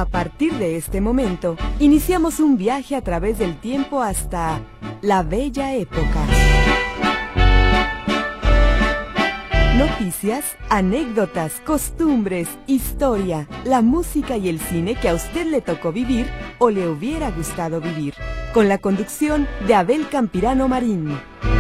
A partir de este momento, iniciamos un viaje a través del tiempo hasta la Bella Época. Noticias, anécdotas, costumbres, historia, la música y el cine que a usted le tocó vivir o le hubiera gustado vivir. Con la conducción de Abel Campirano Marín.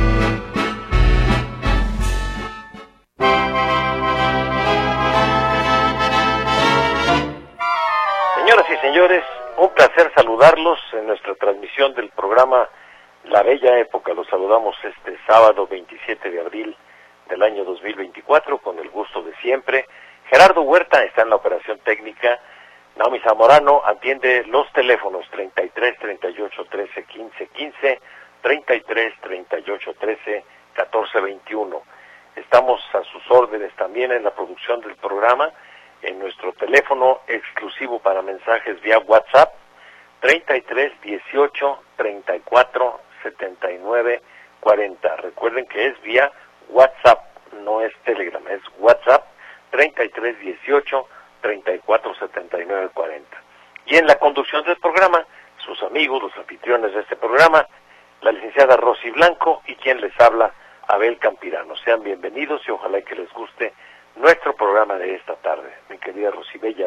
Señoras y señores, un placer saludarlos en nuestra transmisión del programa La Bella Época. Los saludamos este sábado 27 de abril del año 2024 con el gusto de siempre. Gerardo Huerta está en la operación técnica. Naomi Zamorano atiende los teléfonos 33 38 13 15 15, 33 38 13 14 21. Estamos a sus órdenes también en la producción del programa, en nuestro teléfono exclusivo para mensajes vía WhatsApp, 33 18 34 79 40. Recuerden que es vía WhatsApp, no es Telegram, es WhatsApp, 33 18 34 79 40. Y en la conducción del programa, sus amigos, los anfitriones de este programa, la licenciada Rosy Blanco y quien les habla, Abel Campirano. Sean bienvenidos y ojalá que les guste nuestro programa de esta tarde. Mi querida Rosy, bella,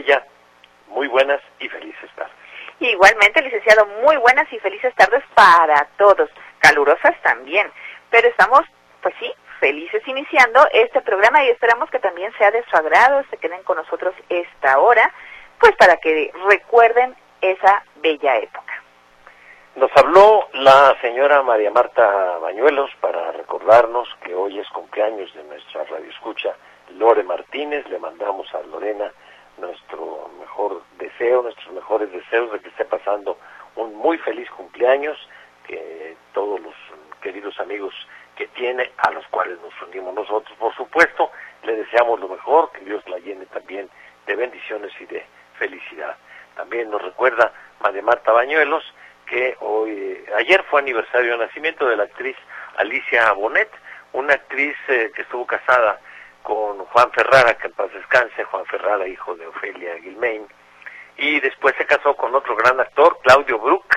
muy buenas y felices tardes. Igualmente, licenciado, muy buenas y felices tardes para todos, calurosas también, pero estamos, pues sí, felices iniciando este programa y esperamos que también sea de su agrado, se queden con nosotros esta hora, pues para que recuerden esa bella época. Nos habló la señora María Marta Bañuelos para recordarnos que hoy es cumpleaños de nuestra radioescucha Lore Martínez. Le mandamos a Lorena nuestro mejor deseo, nuestros mejores deseos de que esté pasando un muy feliz cumpleaños, que todos los queridos amigos que tiene, a los cuales nos unimos nosotros, por supuesto, le deseamos lo mejor, que Dios la llene también de bendiciones y de felicidad. También nos recuerda María Marta Bañuelos que ayer fue aniversario de nacimiento de la actriz Alicia Bonet, una actriz que estuvo casada con Juan Ferrara, que en paz descanse, Juan Ferrara, hijo de Ofelia Guilmain, y después se casó con otro gran actor, Claudio Brook,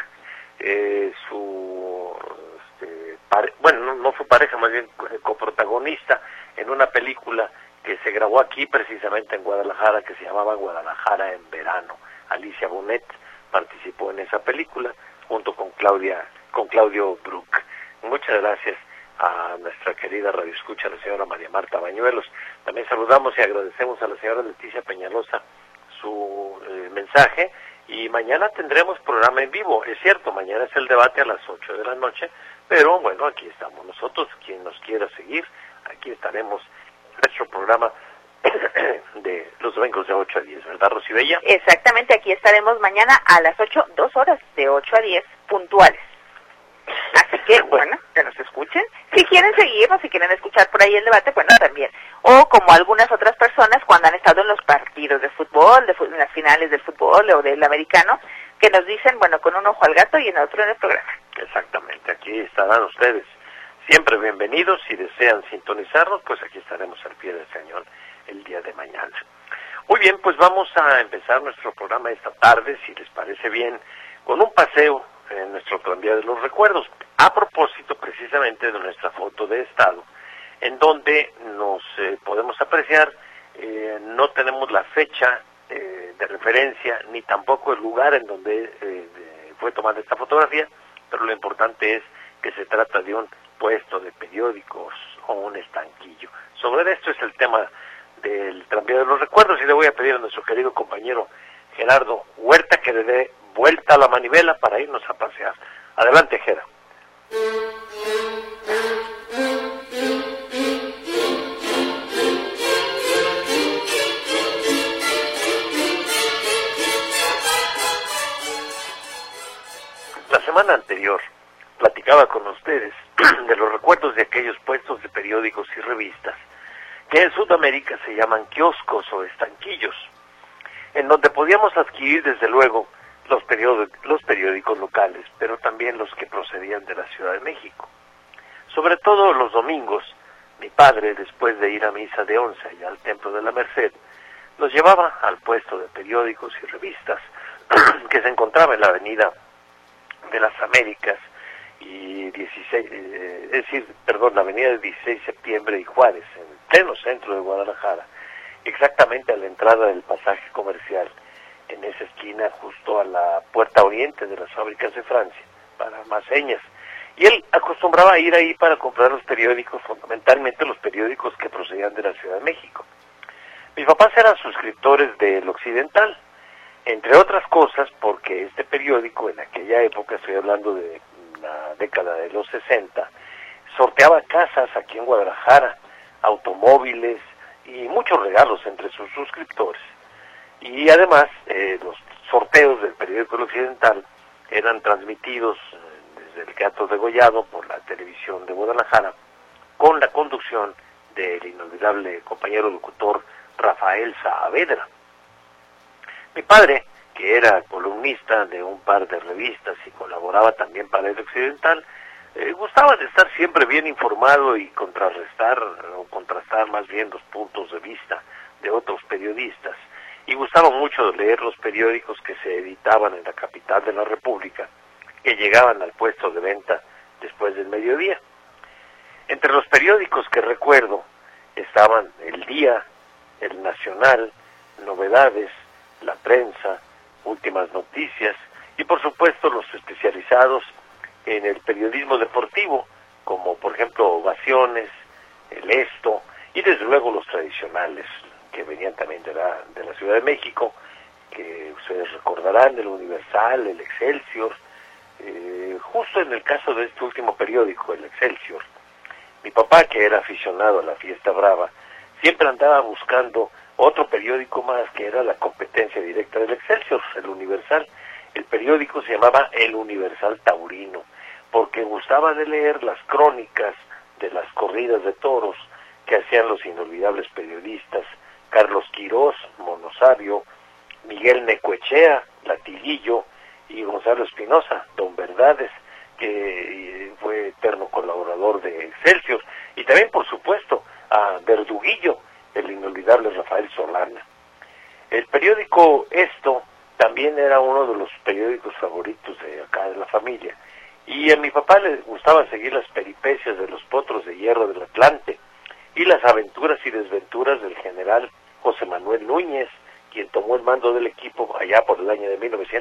no su pareja, más bien coprotagonista en una película que se grabó aquí precisamente en Guadalajara, que se llamaba Guadalajara en verano. Alicia Bonet participó en esa película junto con Claudio Brook. Muchas gracias a nuestra querida radioescucha, la señora María Marta Bañuelos. También saludamos y agradecemos a la señora Leticia Peñalosa su mensaje, y mañana tendremos programa en vivo. Es cierto, mañana es el debate a las 8 de la noche, pero bueno, aquí estamos nosotros, quien nos quiera seguir, aquí estaremos en nuestro programa de los domingos de 8 a 10, ¿verdad, Rosy Bella? Exactamente, aquí estaremos mañana a las 8, 2 horas, de 8 a 10, puntuales. Así que, bueno, que nos escuchen. Si quieren seguirnos, si quieren escuchar por ahí el debate, bueno, también. O como algunas otras personas cuando han estado en los partidos de fútbol, en las finales del fútbol o del americano, que nos dicen, bueno, con un ojo al gato y en otro en el programa. Exactamente, aquí estarán ustedes siempre bienvenidos. Si desean sintonizarnos, pues aquí estaremos al pie del cañón el día de mañana. Muy bien, pues vamos a empezar nuestro programa esta tarde, si les parece bien, con un paseo en nuestro tranvía de los recuerdos, a propósito precisamente de nuestra foto de estado, en donde nos podemos apreciar, no tenemos la fecha de referencia, ni tampoco el lugar en donde fue tomada esta fotografía, pero lo importante es que se trata de un puesto de periódicos o un estanquillo. Sobre esto es el tema del tranvía de los recuerdos, y le voy a pedir a nuestro querido compañero Gerardo Huerta que le dé vuelta a la manivela para irnos a pasear. Adelante, Gera. La semana anterior platicaba con ustedes de los recuerdos de aquellos puestos de periódicos y revistas que en Sudamérica se llaman kioscos o estanquillos, en donde podíamos adquirir desde luego los periódicos locales, pero también los que procedían de la Ciudad de México. Sobre todo los domingos, mi padre, después de ir a misa de 11 allá al Templo de la Merced, nos llevaba al puesto de periódicos y revistas que se encontraba en la Avenida de las Américas y la Avenida del 16 de Septiembre y Juárez, en el pleno centro de Guadalajara, exactamente a la entrada del pasaje comercial, en esa esquina justo a la puerta oriente de las fábricas de Francia, para más señas. Y él acostumbraba a ir ahí para comprar los periódicos, fundamentalmente los periódicos que procedían de la Ciudad de México. Mis papás eran suscriptores del Occidental, entre otras cosas porque este periódico, en aquella época, estoy hablando de la década de los 60, sorteaba casas aquí en Guadalajara, automóviles y muchos regalos entre sus suscriptores. Y además, los sorteos del periódico El Occidental eran transmitidos desde el Teatro Degollado por la televisión de Guadalajara, con la conducción del inolvidable compañero locutor Rafael Saavedra. Mi padre, que era columnista de un par de revistas y colaboraba también para El Occidental, gustaba de estar siempre bien informado y contrastar más bien los puntos de vista de otros periodistas, y gustaba mucho de leer los periódicos que se editaban en la capital de la República, que llegaban al puesto de venta después del mediodía. Entre los periódicos que recuerdo estaban El Día, El Nacional, Novedades, La Prensa, Últimas Noticias y por supuesto los especializados en el periodismo deportivo, como por ejemplo Ovaciones, El Esto y desde luego los tradicionales que venían también de la Ciudad de México, que ustedes recordarán, El Universal, El Excelsior. Justo en el caso de este último periódico, El Excelsior, mi papá, que era aficionado a la fiesta brava, siempre andaba buscando otro periódico más que era la competencia directa del Excelsior, El Universal. El periódico se llamaba El Universal Taurino, porque gustaba de leer las crónicas de las corridas de toros que hacían los inolvidables periodistas Carlos Quirós, Mono Sabio, Miguel Necoechea, Latiguillo, y Gonzalo Espinosa, Don Verdades, que fue eterno colaborador de Excelsior, y también, por supuesto, a Verduguillo, el inolvidable Rafael Solana. El periódico Esto también era uno de los periódicos favoritos de acá de la familia, y a mi papá le gustaba seguir las peripecias de los potros de hierro del Atlante, y las aventuras y desventuras del general José Manuel Núñez, quien tomó el mando del equipo allá por el año de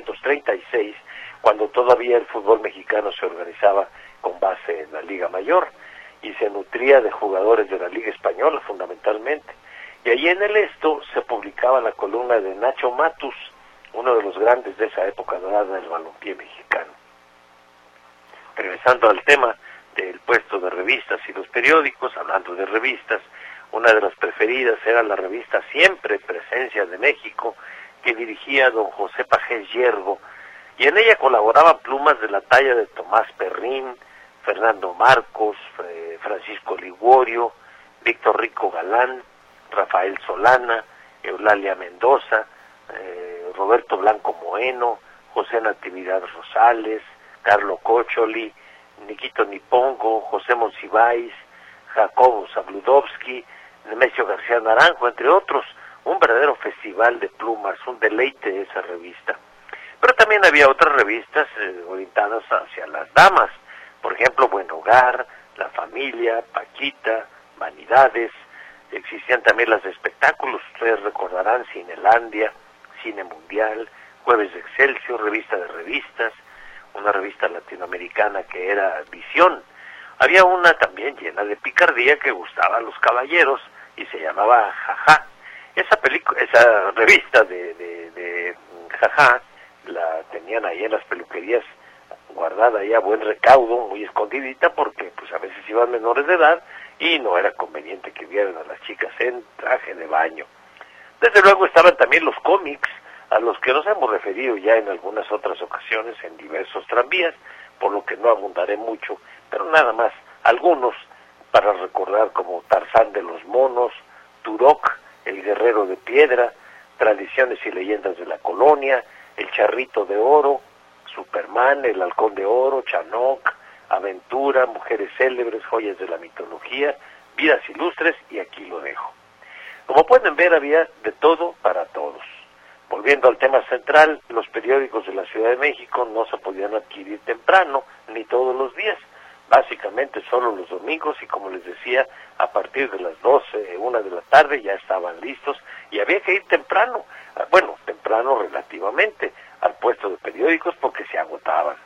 1936, cuando todavía el fútbol mexicano se organizaba con base en la Liga Mayor y se nutría de jugadores de la Liga Española fundamentalmente. Y allí en el Esto se publicaba la columna de Nacho Matus, uno de los grandes de esa época dorada del balompié mexicano. Regresando al tema del puesto de revistas y los periódicos, hablando de revistas, una de las preferidas era la revista Siempre Presencia de México, que dirigía don José Pajés Yergo, y en ella colaboraban plumas de la talla de Tomás Perrín, Fernando Marcos, Francisco Liguorio, Víctor Rico Galán, Rafael Solana, Eulalia Mendoza, Roberto Blanco Moeno, José Natividad Rosales, Carlo Cocholi, Niquito Nipongo, José Monsiváis, Jacobo Zabludovsky, Nemesio García Naranjo, entre otros. Un verdadero festival de plumas, un deleite esa revista. Pero también había otras revistas orientadas hacia las damas, por ejemplo, Buen Hogar, La Familia, Paquita, Vanidades. Existían también las de espectáculos, ustedes recordarán Cinelandia, Cine Mundial, Jueves de Excelsior, Revista de Revistas, una revista latinoamericana que era Visión. Había una también llena de picardía que gustaba a los caballeros y se llamaba Jajá. Esa revista de Jajá la tenían ahí en las peluquerías guardada ahí a buen recaudo, muy escondidita, porque pues a veces iban menores de edad y no era conveniente que vieran a las chicas en traje de baño. Desde luego estaban también los cómics, a los que nos hemos referido ya en algunas otras ocasiones en diversos tranvías, por lo que no abundaré mucho, pero nada más, algunos para recordar, como Tarzán de los Monos, Turok, el Guerrero de Piedra, Tradiciones y Leyendas de la Colonia, El Charrito de Oro, Superman, El Halcón de Oro, Chanoc, Aventura, Mujeres Célebres, Joyas de la Mitología, Vidas Ilustres, y aquí lo dejo. Como pueden ver, había de todo para volviendo al tema central, los periódicos de la Ciudad de México no se podían adquirir temprano, ni todos los días, básicamente solo los domingos, y como les decía, a partir de las 12, 1 de la tarde ya estaban listos, y había que ir temprano, bueno, temprano relativamente, al puesto de periódicos porque se agotaban.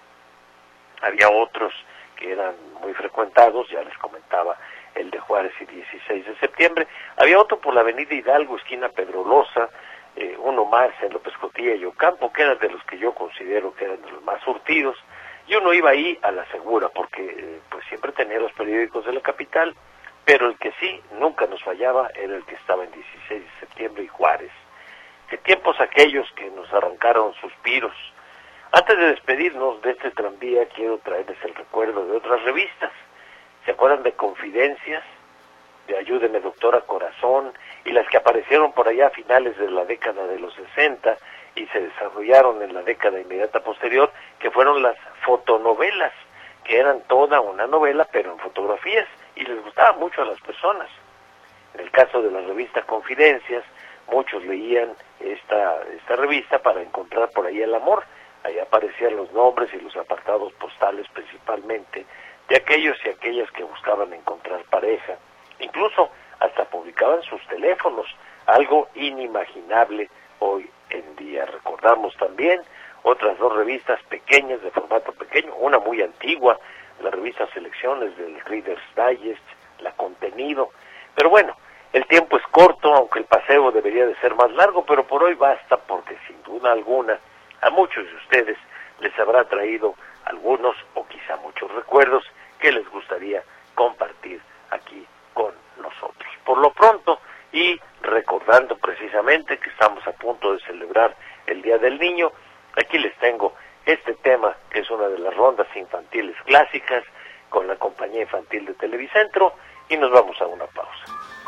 Había otros que eran muy frecuentados, ya les comentaba, el de Juárez y 16 de septiembre, había otro por la avenida Hidalgo, esquina Pedro Loza, uno más en López Cotilla y Ocampo, que eran de los que yo considero que eran de los más surtidos, y uno iba ahí a la segura, porque pues siempre tenía los periódicos de la capital, pero el que sí nunca nos fallaba era el que estaba en 16 de septiembre y Juárez. Qué tiempos aquellos que nos arrancaron suspiros. Antes de despedirnos de este tranvía, quiero traerles el recuerdo de otras revistas. ¿Se acuerdan de Confidencias? De Ayúdeme Doctora Corazón, y las que aparecieron por allá a finales de la década de los 60 y se desarrollaron en la década inmediata posterior, que fueron las fotonovelas, que eran toda una novela pero en fotografías, y les gustaba mucho a las personas. En el caso de la revista Confidencias, muchos leían esta revista para encontrar por ahí el amor. Ahí aparecían los nombres y los apartados postales principalmente de aquellos y aquellas que buscaban encontrar pareja. Incluso hasta publicaban sus teléfonos, algo inimaginable hoy en día. Recordamos también otras dos revistas pequeñas, de formato pequeño, una muy antigua, la revista Selecciones del Reader's Digest, la Contenido. Pero bueno, el tiempo es corto, aunque el paseo debería de ser más largo, pero por hoy basta, porque sin duda alguna a muchos de ustedes les habrá traído algunos o quizá muchos recuerdos que les gustaría compartir aquí con nosotros. Por lo pronto, y recordando precisamente que estamos a punto de celebrar el Día del Niño, aquí les tengo este tema, que es una de las rondas infantiles clásicas, con la compañía infantil de Televicentro, y nos vamos a una pausa.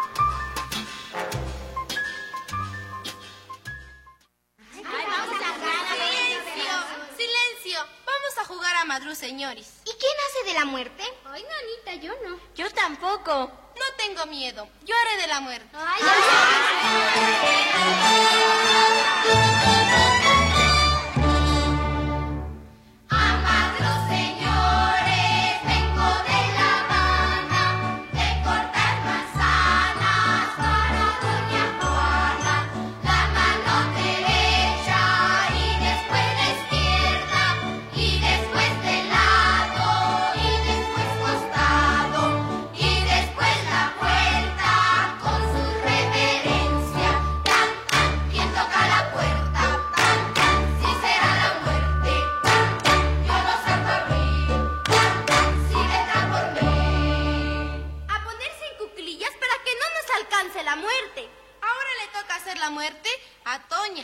A jugar a Madru, señores. ¿Y quién hace de la muerte? Ay, nanita, yo no. Yo tampoco. No tengo miedo. Yo haré de la muerte. Ay, A Madru, señores, vengo de La Habana, de cortar manzanas para doña Juana. La mano derecha y después la izquierda, y después de lado, y después costado, y después la vuelta con su reverencia. Tan, tan, ¿quién toca la puerta? Tan, tan, si será la muerte. Tan, tan, yo no salgo a abrir. Tan, tan, si vendrá por mí. a ponerse en cuclillas para que no nos alcance la muerte. Ahora le toca hacer la muerte a Toña.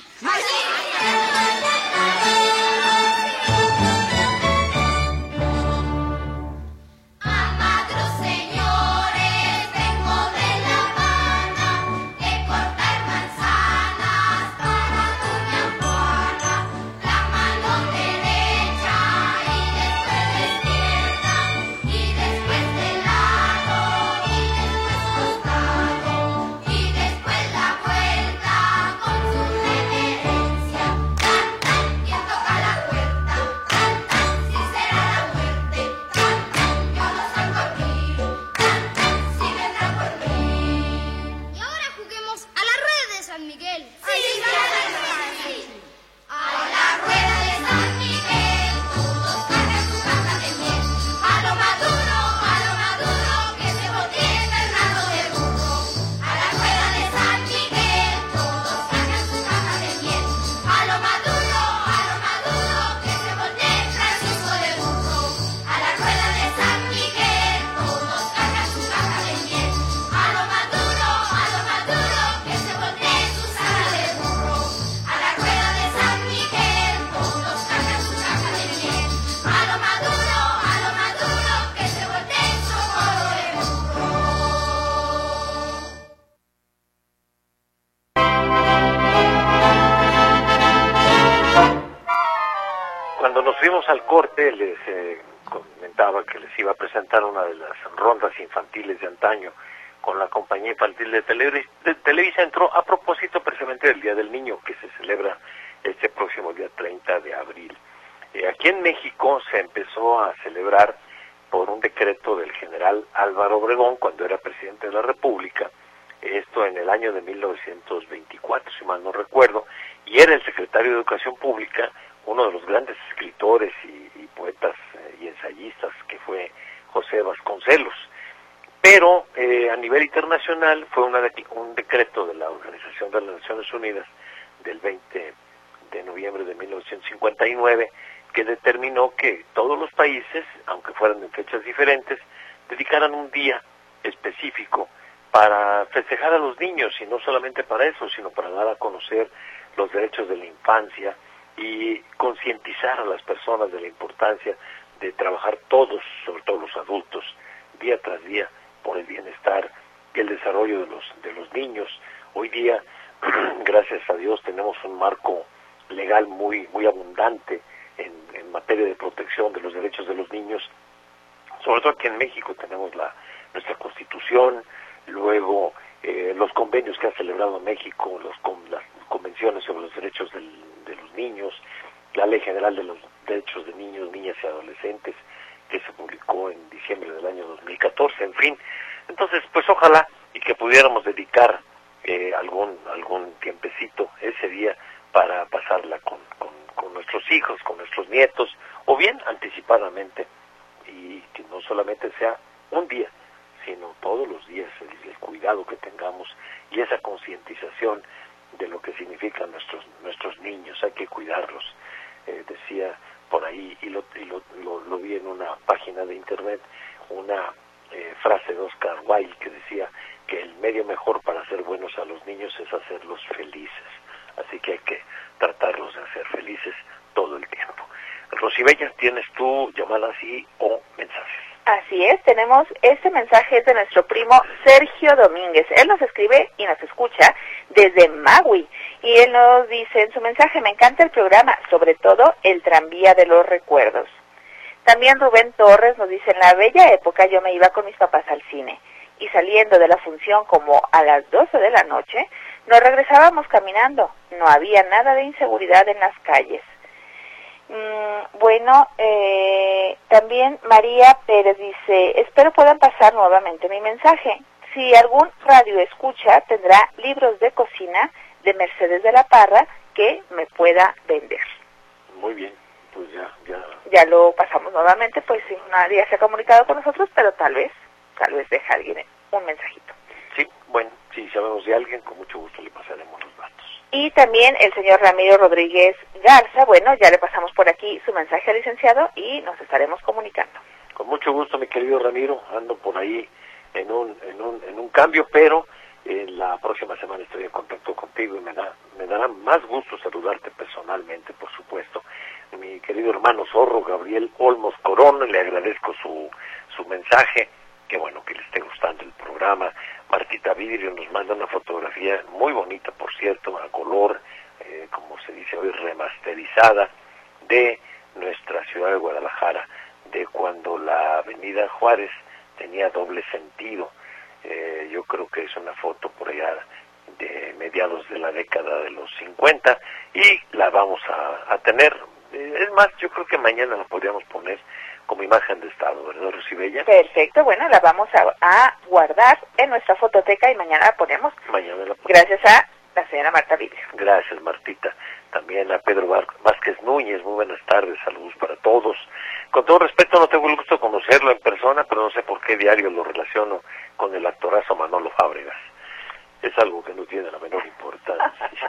A Madru, señores, vengo de La Habana, de cortar manzanas para doña Juana. La mano derecha y después la izquierda, y después de lado, y después costado, y después la vuelta con su reverencia. Tan, tan, ¿quién toca la puerta? Tan, tan, si será la muerte. Tan, tan, yo no salgo a abrir. Tan, tan, si vendrá por mí. Y ahora juguemos a la rueda de San Miguel. Sí, claro que sí. A la rueda de San Miguel, todos cargan su caja de miel. A lo maduro, que se voltee el rabo de burro. A la rueda de San Miguel, todos cargan su caja de miel. A lo maduro, que se voltee Francisco de burro. A la rueda de San Miguel, todos cargan su caja de miel. A lo maduro, que se voltee Susana de burro. A la rueda de San Miguel, todos cargan su caja de miel. A lo maduro, que se voltee Socorro de burro. Cuando nos fuimos al corte, les comentaba que les iba a presentar una de las rondas infantiles de antaño con la compañía infantil de Televicentro, a propósito precisamente del Día del Niño, que se celebra empezó a celebrar por un decreto del general Álvaro Obregón cuando era presidente de la República, esto en el año de 1924, si mal no recuerdo, y era el secretario de Educación Pública, uno de los grandes escritores y poetas y ensayistas que fue José Vasconcelos. Pero a nivel internacional fue un decreto de la Organización de las Naciones Unidas del 20 de noviembre de 1959 que determinó que todos los países, aunque fueran en fechas diferentes, dedicaran un día específico para festejar a los niños, y no solamente para eso, sino para dar a conocer los derechos de la infancia y concientizar a las personas de la importancia de trabajar todos, sobre todo los adultos, día tras día, por el bienestar y el desarrollo de los niños. Hoy día, gracias a Dios, tenemos un marco legal muy abundante en materia de protección de los derechos de los niños. Sobre todo aquí en México tenemos nuestra Constitución, luego los convenios que ha celebrado México, las convenciones sobre los derechos de los niños, la Ley General de los Derechos de Niños, Niñas y Adolescentes, que se publicó en diciembre del año 2014, en fin. Entonces, pues ojalá y que pudiéramos dedicar algún tiempecito ese día para pasarla con nuestros hijos, con nuestros nietos, o bien anticipadamente, y que no solamente sea un día, sino todos los días, el cuidado que tengamos y esa concientización de lo que significan nuestros niños. Hay que cuidarlos. Decía por ahí, y lo vi en una página de internet, una frase de Oscar Wilde que decía que el medio mejor para hacer buenos a los niños es hacerlos felices. Así que hay que tratarlos de hacer felices todo el tiempo. Rosibella, ¿tienes tú llamadas o mensajes? Así es, tenemos este mensaje de nuestro primo Sergio Domínguez. Él nos escribe y nos escucha desde Magui, y él nos dice en su mensaje: me encanta el programa, sobre todo el tranvía de los recuerdos. También Rubén Torres nos dice: en la bella época yo me iba con mis papás al cine, y saliendo de la función como a las 12 de la noche, nos regresábamos caminando. No había nada de inseguridad en las calles. También María Pérez dice: espero puedan pasar nuevamente mi mensaje. Si algún radio escucha, tendrá libros de cocina de Mercedes de la Parra que me pueda vender. Muy bien, pues ya lo pasamos nuevamente, pues si nadie se ha comunicado con nosotros, pero tal vez deja alguien un mensajito. Sí, bueno, si sabemos de alguien, con mucho gusto le pasaremos los datos. Y también el señor Ramiro Rodríguez Garza, bueno, ya le pasamos por aquí su mensaje al licenciado y nos estaremos comunicando. Con mucho gusto, mi querido Ramiro, ando por ahí en un cambio, pero la próxima semana estoy en contacto contigo y me dará más gusto saludarte personalmente, por supuesto. Mi querido hermano Zorro, Gabriel Olmos Corona, le agradezco su mensaje. Qué bueno que le esté gustando el programa. Martita Vidrio nos manda una fotografía muy bonita, por cierto, a color, como se dice hoy, remasterizada, de nuestra ciudad de Guadalajara, de cuando la avenida Juárez tenía doble sentido. Yo creo que es una foto por allá de mediados de la década de los 50, y la vamos a tener. Es más, yo creo que mañana la podríamos poner como imagen de estado, ¿verdad, Rosibella? Perfecto, bueno, la vamos a guardar en nuestra fototeca y mañana la ponemos. Mañana la ponemos. Gracias a la señora Marta Vidrio. Gracias, Martita. También a Pedro Vázquez Núñez, muy buenas tardes, saludos para todos. Con todo respeto, no tengo el gusto de conocerlo en persona, pero no sé por qué diario lo relaciono con el actorazo Manolo Fábregas. Es algo que no tiene la menor importancia.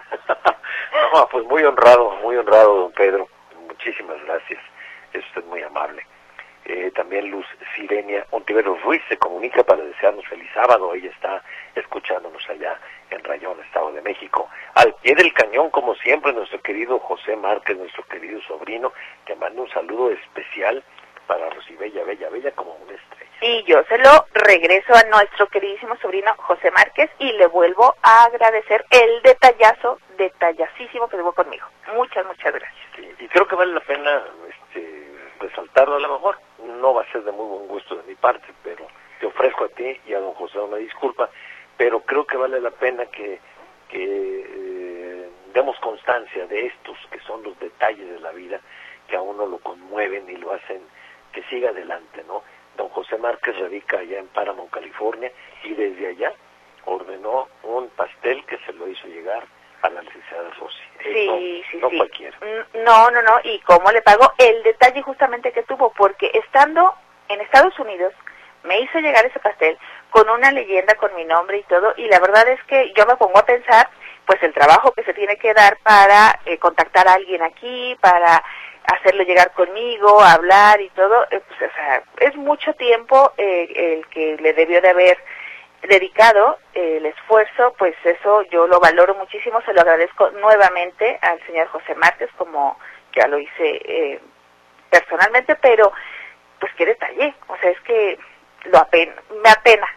No, pues muy honrado, don Pedro. Muchísimas gracias. Es usted muy amable. También Luz Sirenia Ontiveros Ruiz se comunica para desearnos feliz sábado. Ella está escuchándonos allá en Rayón, Estado de México. Al pie del cañón, como siempre, nuestro querido José Márquez, nuestro querido sobrino, que manda un saludo especial para Rosibella, bella como una estrella. Y yo se lo regreso a nuestro queridísimo sobrino José Márquez y le vuelvo a agradecer el detallacísimo que tuvo conmigo. Muchas gracias. Sí, y creo que vale la pena resaltarlo. A lo mejor no va a ser de muy buen gusto de mi parte, pero te ofrezco a ti y a don José una disculpa, pero creo que vale la pena que demos constancia de estos que son los detalles de la vida que a uno lo conmueven y lo hacen que siga adelante, ¿no? Don José Márquez radica allá en Paramount, California, y desde allá ordenó un pastel que se lo hizo llegar a la licenciada Rosy. Sí, no cualquiera. No, ¿y cómo le pagó? El detalle justamente que tuvo, porque estando en Estados Unidos, me hizo llegar ese pastel con una leyenda, con mi nombre y todo, y la verdad es que yo me pongo a pensar, pues el trabajo que se tiene que dar para contactar a alguien aquí, para hacerlo llegar conmigo, hablar y todo, pues, o sea, es mucho tiempo el que le debió de haber dedicado, el esfuerzo, pues eso yo lo valoro muchísimo, se lo agradezco nuevamente al señor José Márquez, como ya lo hice personalmente, pero pues qué detalle, o sea, es que me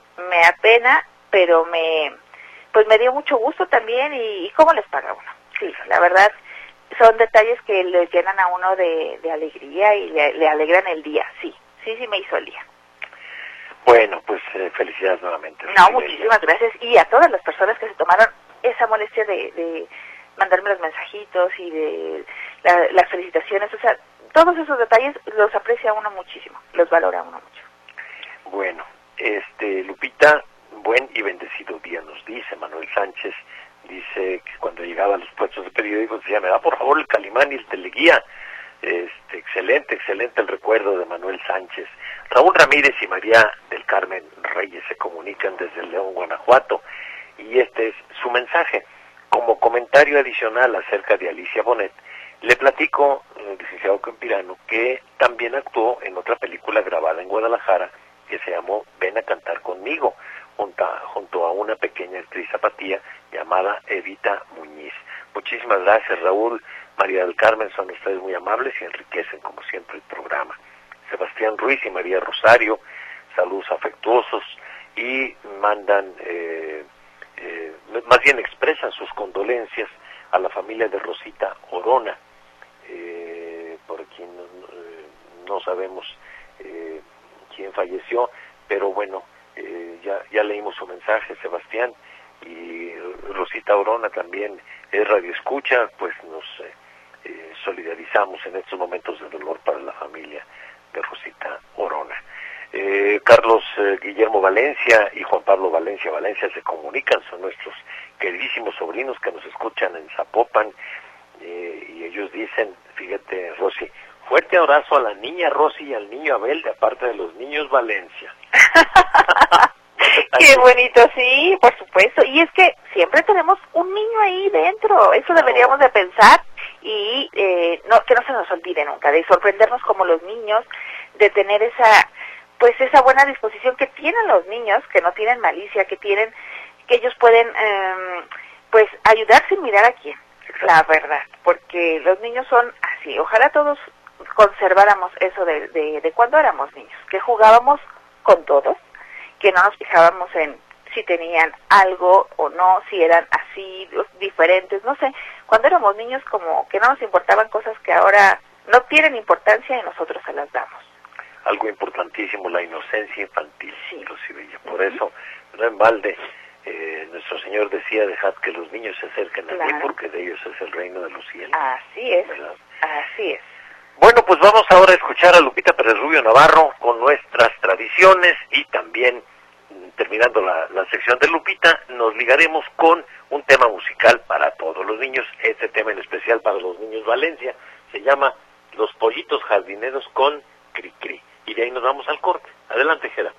apena, pero me dio mucho gusto también, y cómo les paga uno. Sí, la verdad, son detalles que le llenan a uno de alegría y le alegran el día, sí me hizo el día. Bueno, pues felicidades nuevamente. No, muchísimas gracias, y a todas las personas que se tomaron esa molestia de mandarme los mensajitos y de las felicitaciones, o sea, todos esos detalles los aprecia uno muchísimo, los valora uno mucho. Bueno, Lupita, buen y bendecido día nos dice Manuel Sánchez. Dice que cuando llegaba a los puestos de periódicos decía, me da por favor el Calimán y el Teleguía. Excelente el recuerdo de Manuel Sánchez. Raúl Ramírez y María del Carmen Reyes se comunican desde León, Guanajuato, y este es su mensaje. Como comentario adicional acerca de Alicia Bonet, le platico, licenciado Campirano, que también actuó en otra película grabada en Guadalajara que se llamó Ven a cantar conmigo, junto a una pequeña actriz zapatía llamada Evita Muñiz. Muchísimas gracias, Raúl. María del Carmen, son ustedes muy amables y enriquecen como siempre el programa. Sebastián Ruiz y María Rosario, saludos afectuosos, y mandan, más bien expresan sus condolencias a la familia de Rosita Orona, por quien no sabemos quién falleció, pero bueno, ya leímos su mensaje, Sebastián, y Rosita Orona también es radioescucha, pues nos solidarizamos en estos momentos de dolor para la familia de Rosita Orona. Carlos Guillermo Valencia y Juan Pablo Valencia se comunican, son nuestros queridísimos sobrinos que nos escuchan en Zapopan, y ellos dicen, fíjate, Rosy, fuerte abrazo a la niña Rosy y al niño Abel de parte de los niños Valencia. Qué bonito, sí, por supuesto, y es que siempre tenemos un niño ahí dentro, eso deberíamos de pensar, y que no se nos olvide nunca, de sorprendernos como los niños, de tener esa buena disposición que tienen los niños, que no tienen malicia, que ellos pueden ayudar sin mirar a quién, la verdad, porque los niños son así. Ojalá todos conserváramos eso de cuando éramos niños, que jugábamos con todos, que no nos fijábamos en si tenían algo o no, si eran así, diferentes, no sé. Cuando éramos niños, como que no nos importaban cosas que ahora no tienen importancia y nosotros se las damos. Algo importantísimo, la inocencia infantil, sí. Inclusive, y por eso, no en balde, nuestro Señor decía, dejad que los niños se acerquen a mí, porque de ellos es el reino de los cielos. Así es, ¿verdad? Así es. Bueno, pues vamos ahora a escuchar a Lupita Pérez Rubio Navarro con nuestras tradiciones, y también, terminando la sección de Lupita, nos ligaremos con un tema musical para todos los niños. Este tema en especial para los niños Valencia se llama Los Pollitos Jardineros con Cri Cri. Y de ahí nos vamos al corte. Adelante, Gera.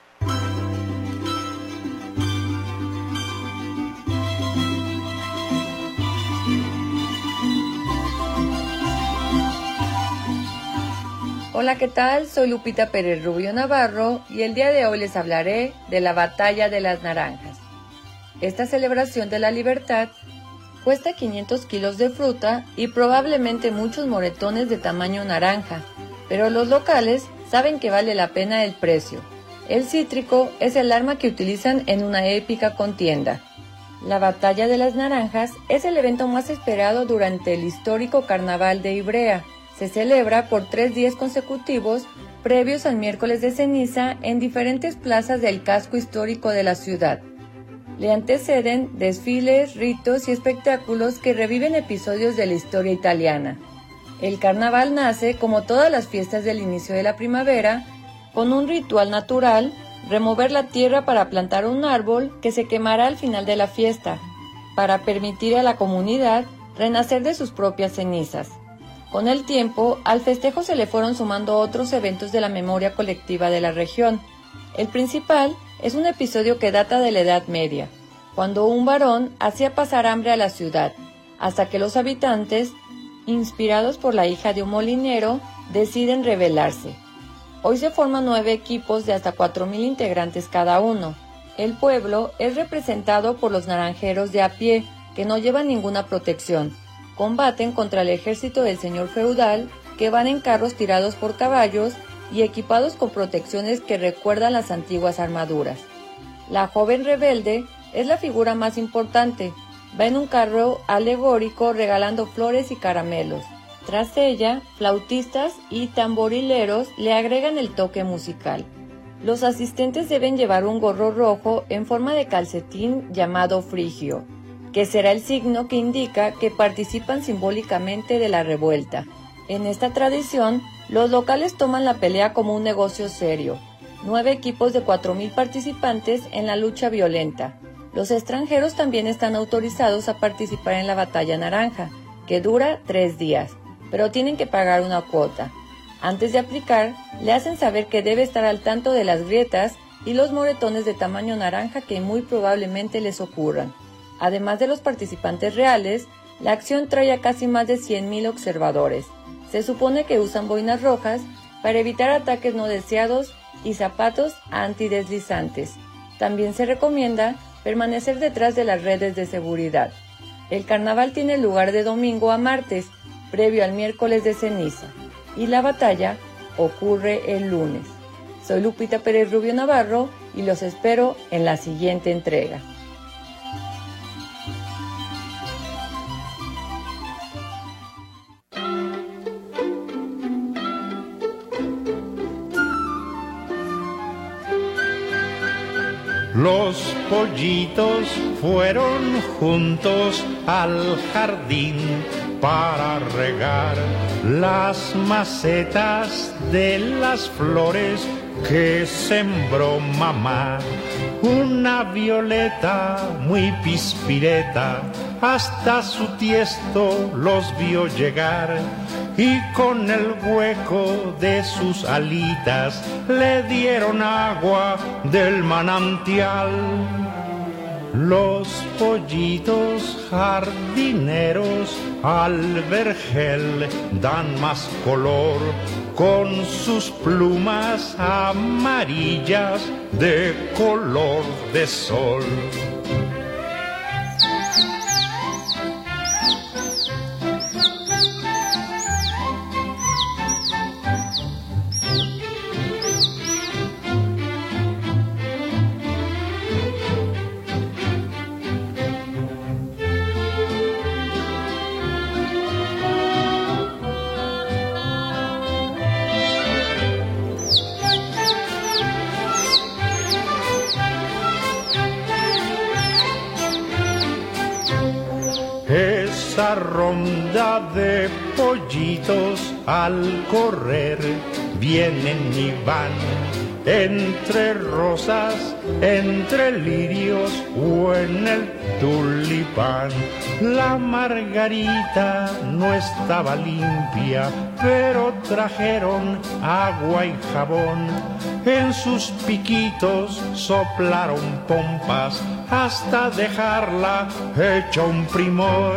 Hola, ¿qué tal? Soy Lupita Pérez Rubio Navarro y el día de hoy les hablaré de la Batalla de las Naranjas. Esta celebración de la libertad cuesta 500 kilos de fruta y probablemente muchos moretones de tamaño naranja, pero los locales saben que vale la pena el precio. El cítrico es el arma que utilizan en una épica contienda. La Batalla de las Naranjas es el evento más esperado durante el histórico Carnaval de Ivrea. Se celebra por 3 días consecutivos, previos al miércoles de ceniza, en diferentes plazas del casco histórico de la ciudad. Le anteceden desfiles, ritos y espectáculos que reviven episodios de la historia italiana. El carnaval nace, como todas las fiestas del inicio de la primavera, con un ritual natural: remover la tierra para plantar un árbol que se quemará al final de la fiesta, para permitir a la comunidad renacer de sus propias cenizas. Con el tiempo, al festejo se le fueron sumando otros eventos de la memoria colectiva de la región. El principal es un episodio que data de la Edad Media, cuando un varón hacía pasar hambre a la ciudad, hasta que los habitantes, inspirados por la hija de un molinero, deciden rebelarse. Hoy se forman 9 equipos de hasta 4,000 integrantes cada uno. El pueblo es representado por los naranjeros de a pie, que no llevan ninguna protección. Combaten contra el ejército del señor feudal, que van en carros tirados por caballos y equipados con protecciones que recuerdan las antiguas armaduras. La joven rebelde es la figura más importante. Va en un carro alegórico regalando flores y caramelos. Tras ella, flautistas y tamborileros le agregan el toque musical. Los asistentes deben llevar un gorro rojo en forma de calcetín llamado frigio, que será el signo que indica que participan simbólicamente de la revuelta. En esta tradición, los locales toman la pelea como un negocio serio. 9 equipos de 4,000 participantes en la lucha violenta. Los extranjeros también están autorizados a participar en la Batalla Naranja, que dura 3 días, pero tienen que pagar una cuota. Antes de aplicar, le hacen saber que debe estar al tanto de las grietas y los moretones de tamaño naranja que muy probablemente les ocurran. Además de los participantes reales, la acción trae a casi más de 100,000 observadores. Se supone que usan boinas rojas para evitar ataques no deseados y zapatos antideslizantes. También se recomienda permanecer detrás de las redes de seguridad. El carnaval tiene lugar de domingo a martes, previo al miércoles de ceniza, y la batalla ocurre el lunes. Soy Lupita Pérez Rubio Navarro y los espero en la siguiente entrega. Los pollitos fueron juntos al jardín para regar las macetas de las flores que sembró mamá. Una violeta muy pispireta hasta su tiesto los vio llegar, y con el hueco de sus alitas le dieron agua del manantial. Los pollitos jardineros al vergel dan más color con sus plumas amarillas de color de sol. Esa ronda de pollitos al correr vienen y van, entre rosas, entre lirios o en el tulipán. La margarita no estaba limpia, pero trajeron agua y jabón. En sus piquitos soplaron pompas hasta dejarla hecha un primor.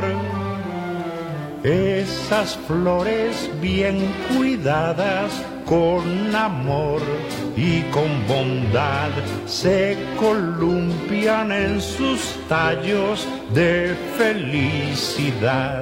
Esas flores bien cuidadas con amor y con bondad se columpian en sus tallos de felicidad.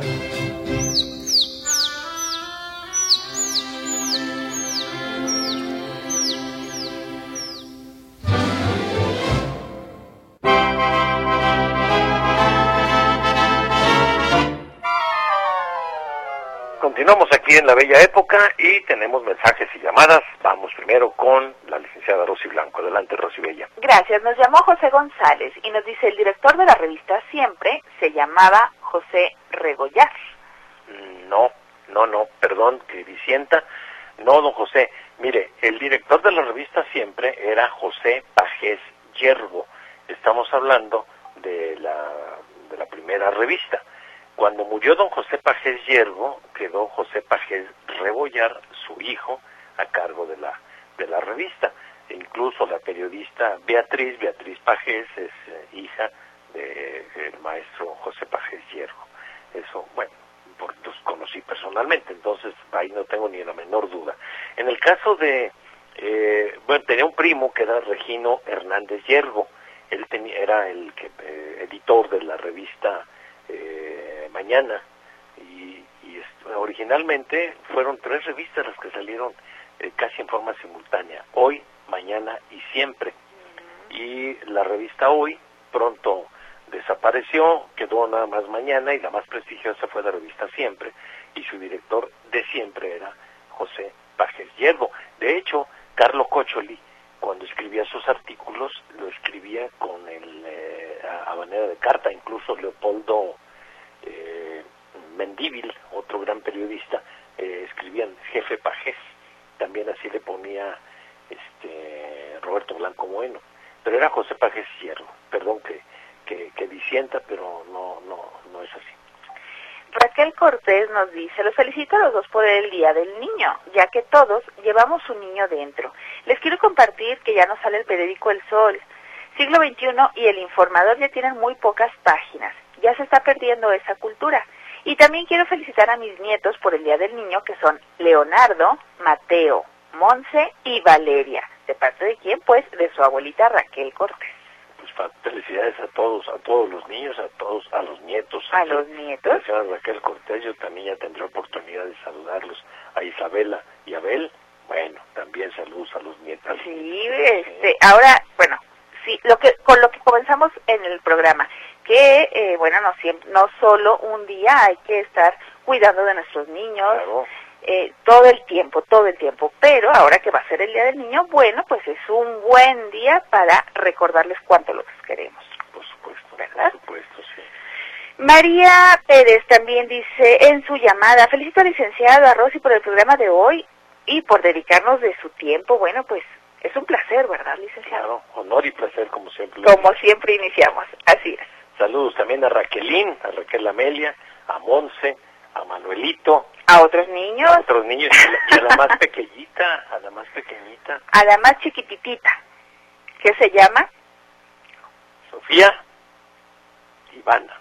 Continuamos aquí en La Bella Época y tenemos mensajes y llamadas. Vamos primero con la licenciada Rosy Blanco. Adelante, Rosy Bella. Gracias. Nos llamó José González y nos dice: el director de la revista Siempre se llamaba José Regollar. No perdón, que Vicienta. No, don José, mire, el director de la revista Siempre era José Pajés Yerbo. Estamos hablando de la primera revista. Cuando murió don José Pajés Yerbo, quedó José Pajés Rebollar, su hijo, a cargo de la revista. E incluso la periodista Beatriz Pajés es hija del maestro José Pajés Yerbo. Eso, bueno, los conocí personalmente, entonces ahí no tengo ni la menor duda. En el caso de, tenía un primo que era Regino Hernández Yerbo. Él era el editor de la revista Mañana, y originalmente fueron 3 revistas las que salieron casi en forma simultánea: Hoy, Mañana y Siempre. Y la revista Hoy pronto desapareció, quedó nada más Mañana, y la más prestigiosa fue la revista Siempre, y su director de siempre era José Pajés Yerbo. De hecho, Carlo Coccioli, cuando escribía sus artículos, lo escribía con a manera de carta. Incluso Leopoldo Mendívil, otro gran periodista, escribían Jefe Pajés, también así le ponía Roberto Blanco Bueno, pero era José Pajés Yerbo. Perdón que disienta, pero no es así. Raquel Cortés nos dice: los felicito a los dos por el Día del Niño, ya que todos llevamos un niño dentro. Les quiero compartir que ya no sale el periódico El Sol. Siglo XXI y El Informador ya tienen muy pocas páginas. Ya se está perdiendo esa cultura. Y también quiero felicitar a mis nietos por el Día del Niño, que son Leonardo, Mateo, Monse y Valeria. ¿De parte de quién? Pues de su abuelita Raquel Cortés. Pues felicidades a todos los niños, a los nietos. A los nietos. La señora Raquel Cortés, yo también ya tendré oportunidad de saludarlos. A Isabela y Abel, bueno, también saludos a los nietos. Sí, ahora, bueno, sí, con lo que comenzamos en el programa, que, no solo un día hay que estar cuidando de nuestros niños, claro. Todo el tiempo, pero ahora que va a ser el Día del Niño, bueno, pues es un buen día para recordarles cuánto los queremos. Por supuesto, ¿verdad? Por supuesto, sí. María Pérez también dice en su llamada: felicito al licenciado, a Rosy por el programa de hoy y por dedicarnos de su tiempo. Bueno, pues es un placer, ¿verdad, licenciado? Claro, honor y placer, como siempre. Como siempre iniciamos, así es. Saludos también a Raquelín, a Raquel Amelia, a Monse, a Manuelito. A otros niños. A otros niños, y a la más pequeñita, a la más chiquititita. ¿Qué se llama? Sofía. Ivana.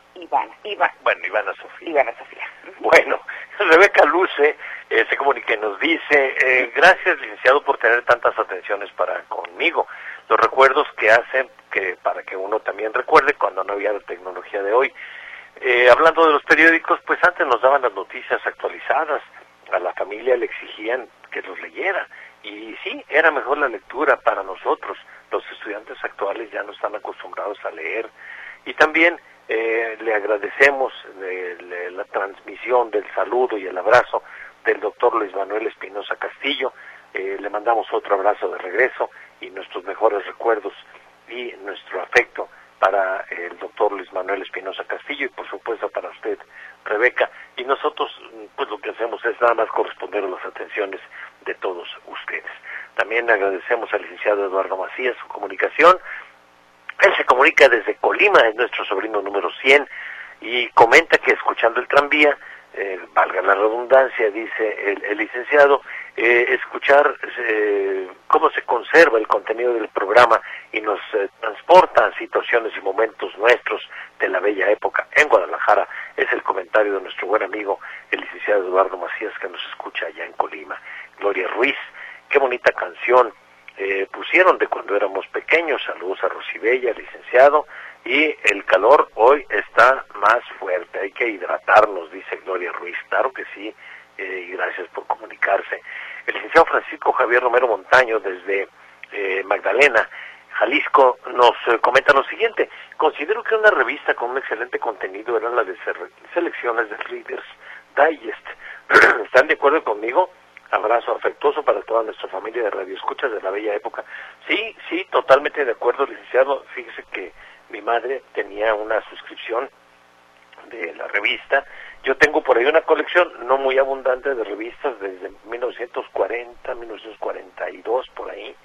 Ivana Sofía. Bueno, Rebeca Luce se comunica y nos dice: gracias, licenciado, por tener tantas atenciones para conmigo. Los recuerdos que hacen para que uno también recuerde cuando no había la tecnología de hoy. Hablando de los periódicos, pues antes nos daban las noticias actualizadas, a la familia le exigían que los leyera, y sí, era mejor la lectura para nosotros. Los estudiantes actuales ya no están acostumbrados a leer, y también le agradecemos la transmisión del saludo y el abrazo del doctor Luis Manuel Espinosa Castillo. Le mandamos otro abrazo de regreso y nuestros mejores recuerdos y nuestro afecto para el doctor Luis Manuel Espinosa Castillo, y por supuesto para usted, Rebeca. Y nosotros, pues lo que hacemos es nada más corresponder a las atenciones de todos ustedes. También agradecemos al licenciado Eduardo Macías su comunicación. Él se comunica desde Colima, es nuestro sobrino número 100, y comenta que escuchando el tranvía, valga la redundancia, dice el licenciado, escuchar cómo se conserva el contenido del programa y nos transporta a situaciones y momentos nuestros de la bella época en Guadalajara. Es el comentario de nuestro buen amigo, el licenciado Eduardo Macías, que nos escucha allá en Colima. Gloria Ruiz, qué bonita canción pusieron de cuando éramos pequeños. Saludos a Rosibella, licenciado. Y el calor hoy está más fuerte, hay que hidratarnos, dice Gloria Ruiz. Claro que sí, y gracias por comunicarse. El licenciado Francisco Javier Romero Montaño, desde Magdalena, Jalisco, nos comenta lo siguiente: considero que una revista con un excelente contenido era la de selecciones de Reader's Digest. ¿Están de acuerdo conmigo? Abrazo afectuoso para toda nuestra familia de radioescuchas de la bella época. Sí, totalmente de acuerdo, licenciado. Fíjese que mi madre tenía una suscripción de la revista Yo tengo por ahí una colección no muy abundante de revistas desde 1940, 1942 por ahí.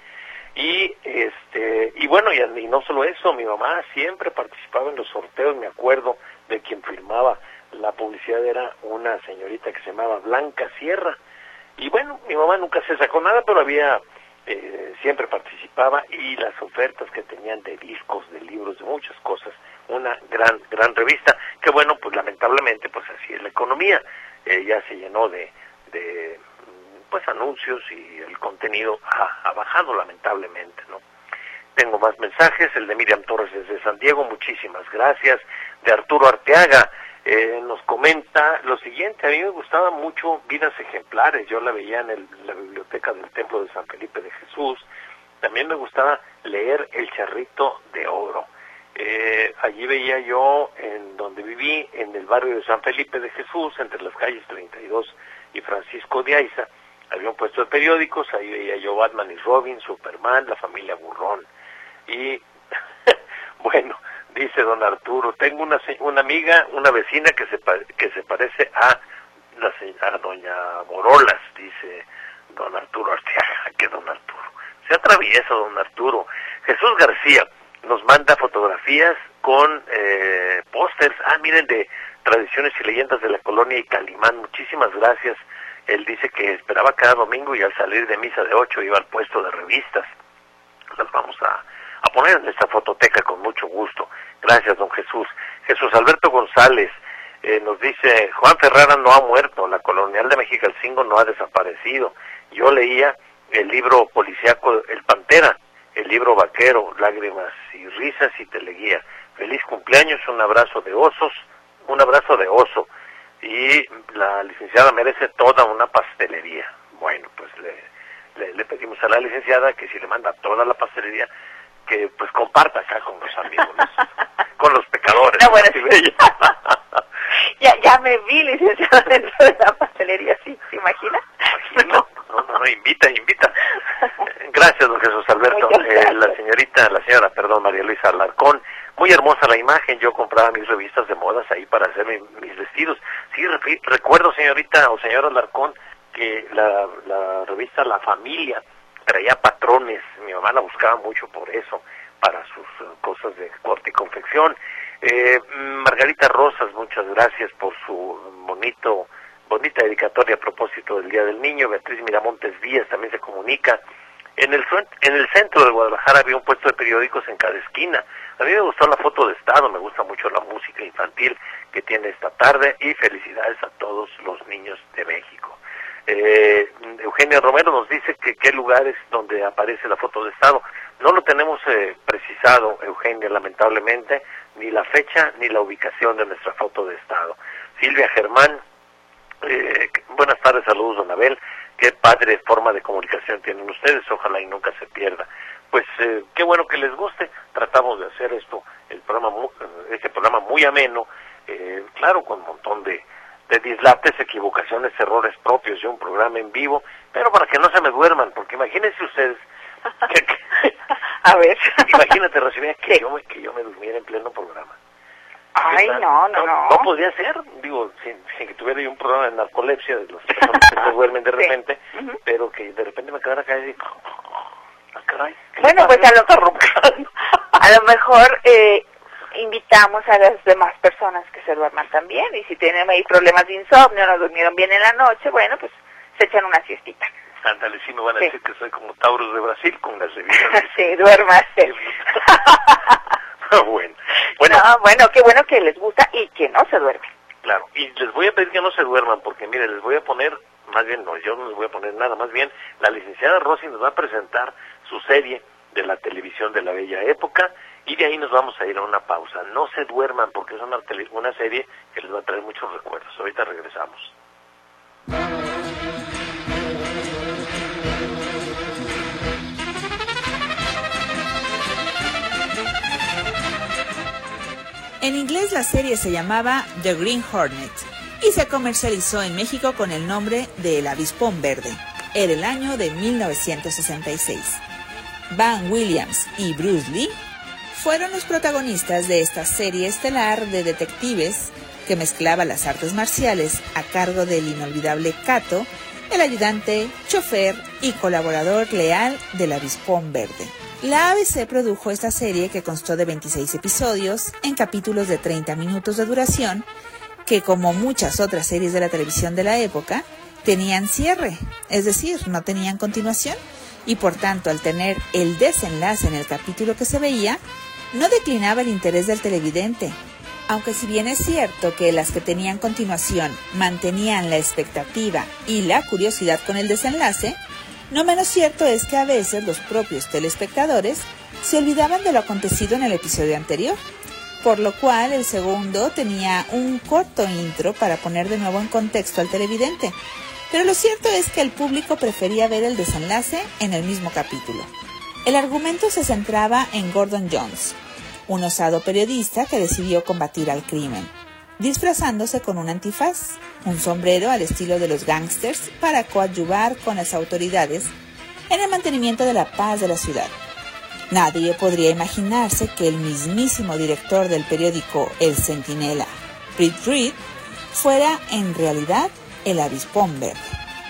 Y bueno, y no solo eso, mi mamá siempre participaba en los sorteos. Me acuerdo de quien firmaba la publicidad, era una señorita que se llamaba Blanca Sierra. Y bueno, mi mamá nunca se sacó nada, pero siempre participaba, y las ofertas que tenían de discos, de libros, de muchas cosas, una gran revista, que bueno, pues lamentablemente, pues así es la economía, ya se llenó de pues anuncios, y el contenido ha bajado lamentablemente, ¿no? Tengo más mensajes, el de Miriam Torres desde San Diego, muchísimas gracias. De Arturo Arteaga, nos comenta lo siguiente: a mí me gustaba mucho Vidas Ejemplares, yo la veía en la biblioteca del Templo de San Felipe de Jesús. También me gustaba leer El Charrito de Oro. Allí veía yo, en donde viví, en el barrio de San Felipe de Jesús, entre las calles 32 y Francisco de Aiza, había un puesto de periódicos. Ahí veía yo Batman y Robin, Superman, La Familia Burrón. Y bueno, dice don Arturo, tengo una amiga, una vecina que se parece a doña Morolas, dice don Arturo Arteaga. Que don Arturo se atraviesa, don Arturo. Jesús García nos manda fotografías con pósters, miren, de Tradiciones y Leyendas de la Colonia y Calimán. Muchísimas gracias. Él dice que esperaba cada domingo, y al salir de misa de 8 iba al puesto de revistas. Las vamos a poner en esta fototeca con mucho gusto. Gracias, don Jesús. Jesús Alberto González nos dice: Juan Ferrara no ha muerto, la Colonial de Mexicalcingo no ha desaparecido. Yo leía el libro policíaco El Pantera, el libro vaquero, Lágrimas y Risas y Teleguía. Feliz cumpleaños, un abrazo de oso. Y la licenciada merece toda una pastelería. Bueno, pues le pedimos a la licenciada que si le manda toda la pastelería, que pues comparta acá con los amigos, con los pecadores. No, bueno, sí. ya me vi, licenciada, dentro de la pastelería, ¿sí? ¿Se imagina? No, invita. Gracias, don Jesús Alberto. La señora, María Luisa Alarcón. Muy hermosa la imagen. Yo compraba mis revistas de modas ahí para hacer mis vestidos. Sí, recuerdo, señorita o señora Alarcón, que la revista La Familia traía patrones. Mi mamá la buscaba mucho por eso, para sus cosas de corte y confección. Margarita Rosas, muchas gracias por su bonita dedicatoria a propósito del Día del Niño. Beatriz Miramontes Díaz también se comunica. En el centro de Guadalajara había un puesto de periódicos en cada esquina. A mí me gustó la foto de estado, me gusta mucho la música infantil que tiene esta tarde, y felicidades a todos los niños de México. Eugenia Romero nos dice que qué lugares donde aparece la foto de estado. No lo tenemos precisado, Eugenia, lamentablemente, ni la fecha ni la ubicación de nuestra foto de estado. Silvia Germán, buenas tardes, saludos, don Abel. Qué padre forma de comunicación tienen ustedes, ojalá y nunca se pierda. Pues qué bueno que les guste. Tratamos de hacer este programa muy ameno, claro, con un montón de dislates, equivocaciones, errores propios de un programa en vivo, pero para que no se me duerman, porque imagínense ustedes a ver, imagínate, Rocibia, que yo me durmiera en pleno programa. Ay, no. No podría ser, digo, sin que tuviera yo un programa de narcolepsia, de las personas que se duermen de repente, pero que de repente me quedara acá y digo, caray. Bueno, pues a lo mejor invitamos a las demás personas que se duerman también, y si tienen ahí problemas de insomnio, no durmieron bien en la noche, bueno, pues se echan una siestita. Ándale, sí me van a decir que soy como Taurus de Brasil con las revistas. Sí, duérmase. Bueno, qué bueno que les gusta y que no se duermen. Claro, y les voy a pedir que no se duerman, porque mire, les voy a poner, más bien no, yo no les voy a poner nada, más bien la licenciada Rosy nos va a presentar su serie de la televisión de la Bella Época, y de ahí nos vamos a ir a una pausa. No se duerman, porque es una serie que les va a traer muchos recuerdos. Ahorita regresamos. En inglés la serie se llamaba The Green Hornet y se comercializó en México con el nombre de El Avispón Verde. Era el año de 1966. Van Williams y Bruce Lee fueron los protagonistas de esta serie estelar de detectives que mezclaba las artes marciales a cargo del inolvidable Kato, el ayudante, chofer y colaborador leal del Avispón Verde. La ABC produjo esta serie, que constó de 26 episodios en capítulos de 30 minutos de duración, que, como muchas otras series de la televisión de la época, tenían cierre, es decir, no tenían continuación, y por tanto, al tener el desenlace en el capítulo que se veía, no declinaba el interés del televidente, aunque si bien es cierto que las que tenían continuación mantenían la expectativa y la curiosidad con el desenlace, no menos cierto es que a veces los propios telespectadores se olvidaban de lo acontecido en el episodio anterior, por lo cual el segundo tenía un corto intro para poner de nuevo en contexto al televidente, pero lo cierto es que el público prefería ver el desenlace en el mismo capítulo. El argumento se centraba en Gordon Jones, un osado periodista que decidió combatir al crimen, disfrazándose con un antifaz, un sombrero al estilo de los gángsters para coadyuvar con las autoridades en el mantenimiento de la paz de la ciudad. Nadie podría imaginarse que el mismísimo director del periódico El Centinela, Britt Reed, fuera en realidad el Avispón Verde.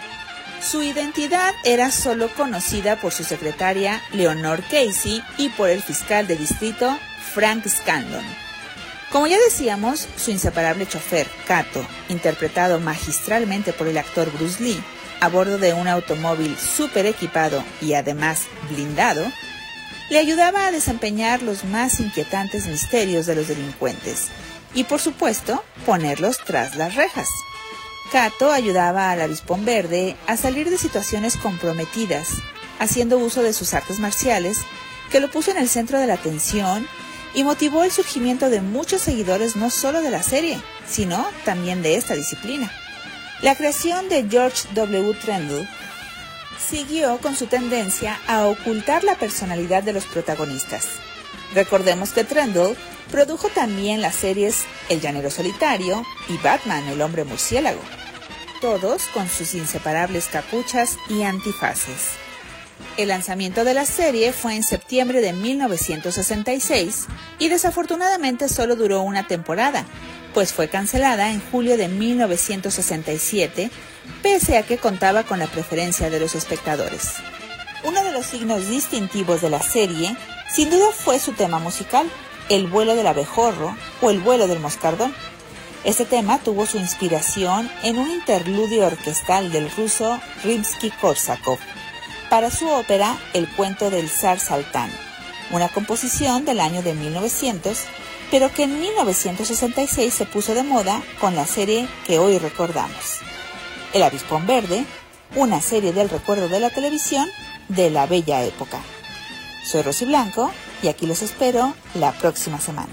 Su identidad era solo conocida por su secretaria Leonor Casey y por el fiscal de distrito Frank Scanlon. Como ya decíamos, su inseparable chofer, Kato, interpretado magistralmente por el actor Bruce Lee, a bordo de un automóvil súper equipado y además blindado, le ayudaba a desempeñar los más inquietantes misterios de los delincuentes y, por supuesto, ponerlos tras las rejas. Kato ayudaba al Avispón Verde a salir de situaciones comprometidas, haciendo uso de sus artes marciales, que lo puso en el centro de la atención y motivó el surgimiento de muchos seguidores no solo de la serie, sino también de esta disciplina. La creación de George W. Trendle siguió con su tendencia a ocultar la personalidad de los protagonistas. Recordemos que Trendle produjo también las series El Llanero Solitario y Batman, el Hombre Murciélago, todos con sus inseparables capuchas y antifaces. El lanzamiento de la serie fue en septiembre de 1966 y desafortunadamente solo duró una temporada, pues fue cancelada en julio de 1967, pese a que contaba con la preferencia de los espectadores. Uno de los signos distintivos de la serie, sin duda, fue su tema musical, El vuelo del abejorro o El vuelo del moscardón. Este tema tuvo su inspiración en un interludio orquestal del ruso Rimsky-Korsakov para su ópera El cuento del zar Saltán, una composición del año de 1900, pero que en 1966 se puso de moda con la serie que hoy recordamos. El Avispón Verde, una serie del recuerdo de la televisión de la bella época. Soy Rosy Blanco y aquí los espero la próxima semana.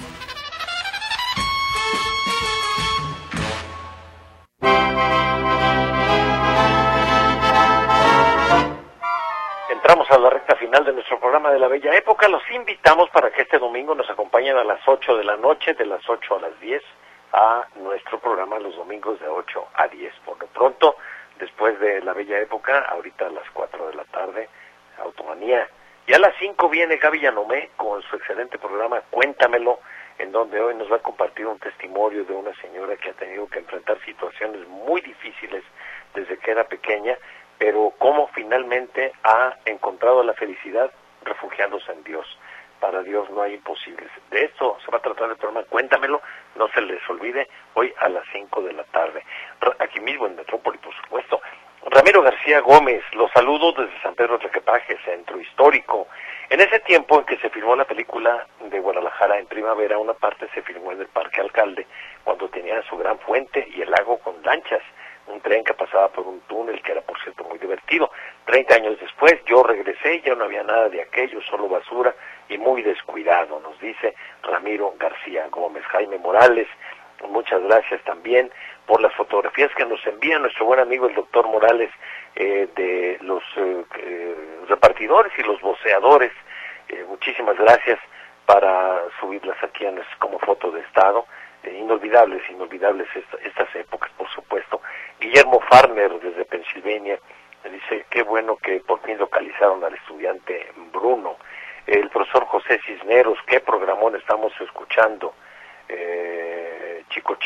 Entramos a la recta final de nuestro programa de la bella época. Los invitamos para que este domingo nos acompañen a las 8 de la noche, de las 8 a las 10, a nuestro programa los domingos de 8 a 10. Por lo pronto, después de la bella época, ahorita a las 4 de la tarde, Automanía. Y a las 5 viene Gaby Yanomé con su excelente programa Cuéntamelo, en donde hoy nos va a compartir un testimonio de una señora que ha tenido que enfrentar situaciones muy difíciles desde que era pequeña, pero cómo finalmente ha encontrado la felicidad refugiándose en Dios. Para Dios no hay imposibles. De esto se va a tratar el programa Cuéntamelo, no se les olvide, hoy a las 5 de la tarde. Aquí mismo en Metrópoli, por supuesto. Ramiro García Gómez, los saludos desde San Pedro Tlaquepaque, Centro Histórico. En ese tiempo en que se filmó la película de Guadalajara en primavera, una parte se filmó en el Parque Alcalde, cuando tenía su gran fuente y el lago con lanchas, un tren que pasaba por un túnel que era, por cierto, muy divertido. 30 años después yo regresé y ya no había nada de aquello, solo basura y muy descuidado, nos dice Ramiro García Gómez. Jaime Morales, muchas gracias también por las fotografías que nos envía nuestro buen amigo el doctor Morales de los repartidores y los voceadores. Muchísimas gracias para subirlas aquí como foto de estado. Inolvidables estas épocas, por supuesto. Guillermo Farner desde Pensilvania dice, qué bueno que por fin localizaron al estudiante Bruno. El profesor José Cisneros, qué programón estamos escuchando. Chico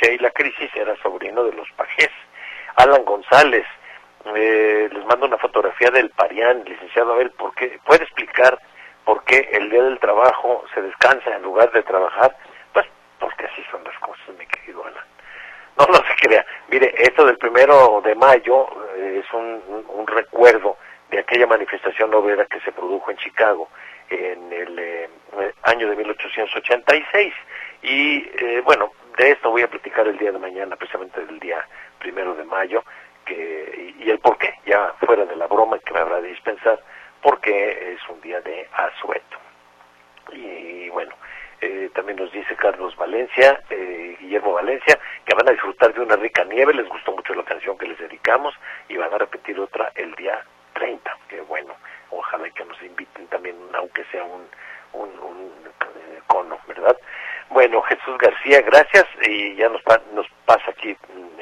Che y la crisis era sobrino de los Pajés. Alan González, les mando una fotografía del Parián, licenciado Abel, ¿puede explicar por qué el día del trabajo se descansa en lugar de trabajar? Pues porque así son las cosas, mi querido Alan. No se crea. Mire, esto del 1 de mayo es un recuerdo de aquella manifestación obrera que se produjo en Chicago en el año de 1886. Y bueno, de esto voy a platicar el día de mañana, precisamente del día 1 de mayo, y el por qué, ya fuera de la broma que me habrá de dispensar, porque es un día de asueto. Y bueno, también nos dice Carlos Valencia, Guillermo Valencia, que van a disfrutar de una rica nieve, les gustó mucho la canción que les dedicamos, y van a repetir otra el día 30, que bueno, ojalá que nos inviten también, aunque sea un cono, ¿verdad? Bueno, Jesús García, gracias, y ya nos pasa aquí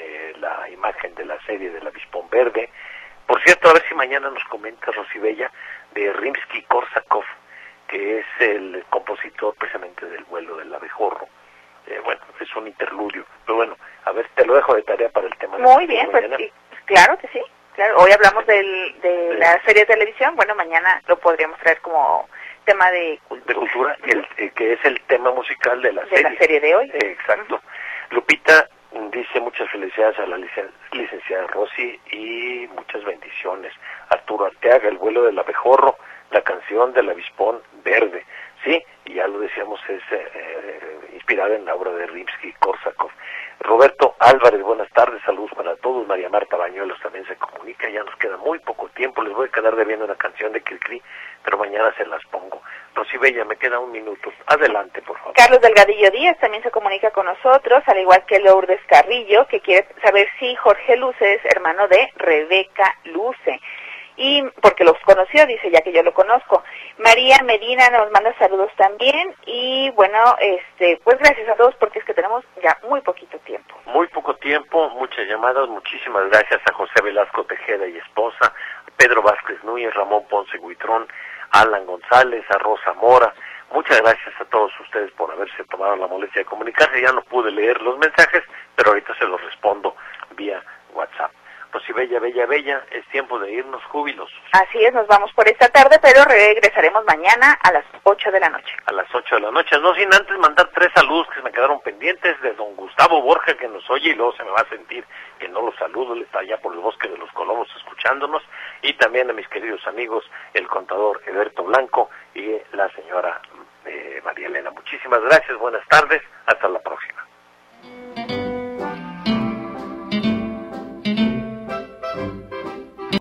la imagen de la serie del Avispón Verde. Por cierto, a ver si mañana nos comenta Rosy Bella de Rimsky-Korsakov, que es el compositor precisamente del vuelo del abejorro. Bueno, es un interludio, pero bueno, a ver, te lo dejo de tarea para el tema. Muy bien, pues sí, claro que sí, claro. Hoy hablamos de la serie de televisión, bueno, mañana lo podríamos traer como tema de cultura. Que es el tema musical de la serie. De la serie de hoy. Exacto. Lupita dice muchas felicidades a la licenciada Rosy y muchas bendiciones. Arturo Arteaga, el vuelo del abejorro, la canción del Avispón Verde. Sí, y ya lo decíamos, es inspirada en la obra de Rimsky-Korsakov. Roberto Álvarez, buenas tardes, saludos para todos. María Marta Bañuelos también se comunica, ya nos queda muy poco tiempo, les voy a quedar debiendo una canción de Cricri, pero mañana se las pongo. Rosy Bella, me queda un minuto, adelante por favor. Carlos Delgadillo Díaz también se comunica con nosotros, al igual que Lourdes Carrillo, que quiere saber si Jorge Luce es hermano de Rebeca Luce. Y porque los conoció, dice, ya que yo lo conozco. María Medina nos manda saludos también, y bueno, pues gracias a todos, porque es que tenemos ya muy poquito tiempo. Muy poco tiempo, muchas llamadas, muchísimas gracias a José Velasco Tejeda y esposa, a Pedro Vázquez Núñez, Ramón Ponce Huitrón, Alan González, a Rosa Mora. Muchas gracias a todos ustedes por haberse tomado la molestia de comunicarse. Ya no pude leer los mensajes, pero ahorita se los respondo vía WhatsApp. Rosy Bella, Bella, es tiempo de irnos jubilosos. Así es, nos vamos por esta tarde, pero regresaremos mañana a las 8 de la noche. A las 8 de la noche, no sin antes mandar 3 saludos que se me quedaron pendientes, de don Gustavo Borja, que nos oye y luego se me va a sentir que no lo saludo, él está allá por el Bosque de los Colomos escuchándonos, y también a mis queridos amigos, el contador Eberto Blanco y la señora María Elena. Muchísimas gracias, buenas tardes, hasta la próxima.